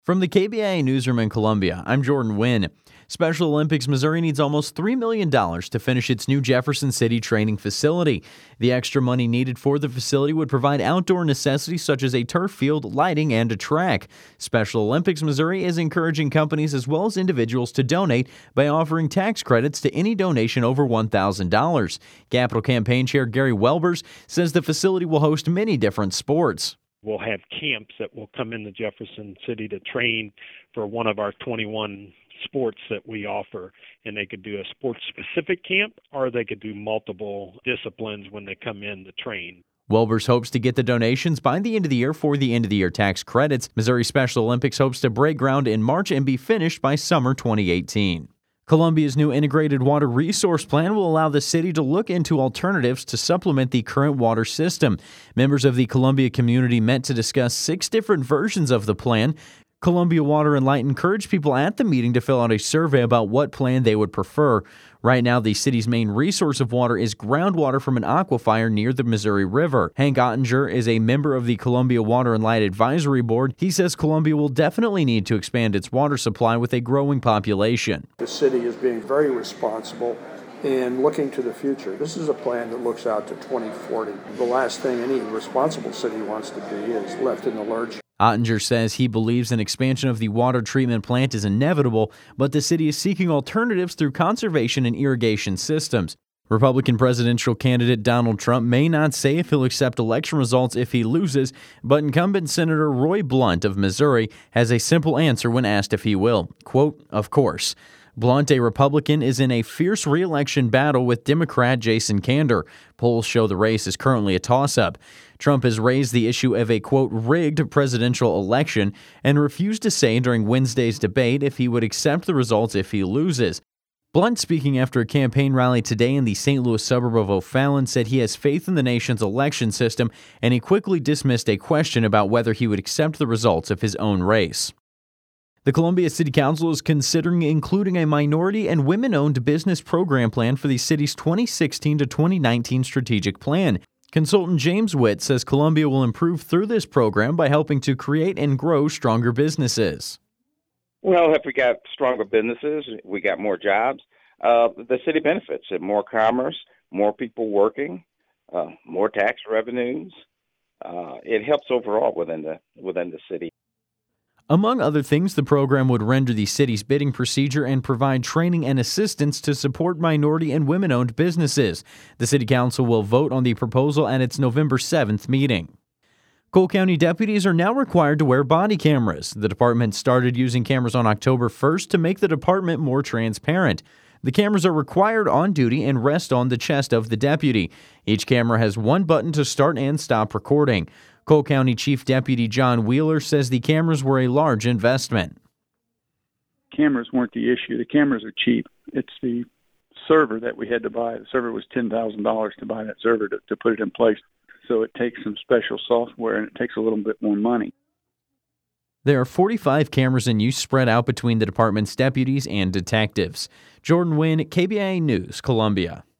From the KBIA newsroom in Columbia, I'm Jordan Wynn. Special Olympics Missouri needs almost $3 million to finish its new Jefferson City training facility. The extra money needed for the facility would provide outdoor necessities such as a turf field, lighting, and a track. Special Olympics Missouri is encouraging companies as well as individuals to donate by offering tax credits to any donation over $1,000. Capital Campaign Chair Gary Welbers says the facility will host many different sports. We'll have camps that will come into Jefferson City to train for one of our 21 sports that we offer. And they could do a sports-specific camp, or they could do multiple disciplines when they come in to train. Welbers hopes to get the donations by the end of the year for the end-of-the-year tax credits. Missouri Special Olympics hopes to break ground in March and be finished by summer 2018. Columbia's new integrated water resource plan will allow the city to look into alternatives to supplement the current water system. Members of the Columbia community met to discuss 6 different versions of the plan. Columbia Water and Light encouraged people at the meeting to fill out a survey about what plan they would prefer. Right now, the city's main resource of water is groundwater from an aquifer near the Missouri River. Hank Ottinger is a member of the Columbia Water and Light Advisory Board. He says Columbia will definitely need to expand its water supply with a growing population. The city is being very responsible and looking to the future. This is a plan that looks out to 2040. The last thing any responsible city wants to be is left in the lurch. Ottinger says he believes an expansion of the water treatment plant is inevitable, but the city is seeking alternatives through conservation and irrigation systems. Republican presidential candidate Donald Trump may not say if he'll accept election results if he loses, but incumbent Senator Roy Blunt of Missouri has a simple answer when asked if he will. Quote, "Of course." Blunt, a Republican, is in a fierce re-election battle with Democrat Jason Kander. Polls show the race is currently a toss-up. Trump has raised the issue of a, quote, rigged presidential election and refused to say during Wednesday's debate if he would accept the results if he loses. Blunt, speaking after a campaign rally today in the St. Louis suburb of O'Fallon, said he has faith in the nation's election system, and he quickly dismissed a question about whether he would accept the results of his own race. The Columbia City Council is considering including a minority and women-owned business program plan for the city's 2016 to 2019 strategic plan. Consultant James Witt says Columbia will improve through this program by helping to create and grow stronger businesses. Well, if we got stronger businesses, we got more jobs. The city benefits. More commerce, more people working, more tax revenues. It helps overall within the city. Among other things, the program would render the city's bidding procedure and provide training and assistance to support minority and women-owned businesses. The City Council will vote on the proposal at its November 7th meeting. Cole County deputies are now required to wear body cameras. The department started using cameras on October 1st to make the department more transparent. The cameras are required on duty and rest on the chest of the deputy. Each camera has one button to start and stop recording. Cole County Chief Deputy John Wheeler says the cameras were a large investment. Cameras weren't the issue. The cameras are cheap. It's the server that we had to buy. The server was $10,000 to buy that server to put it in place. So it takes some special software and it takes a little bit more money. There are 45 cameras in use spread out between the department's deputies and detectives. Jordan Wynn, KBIA News, Columbia.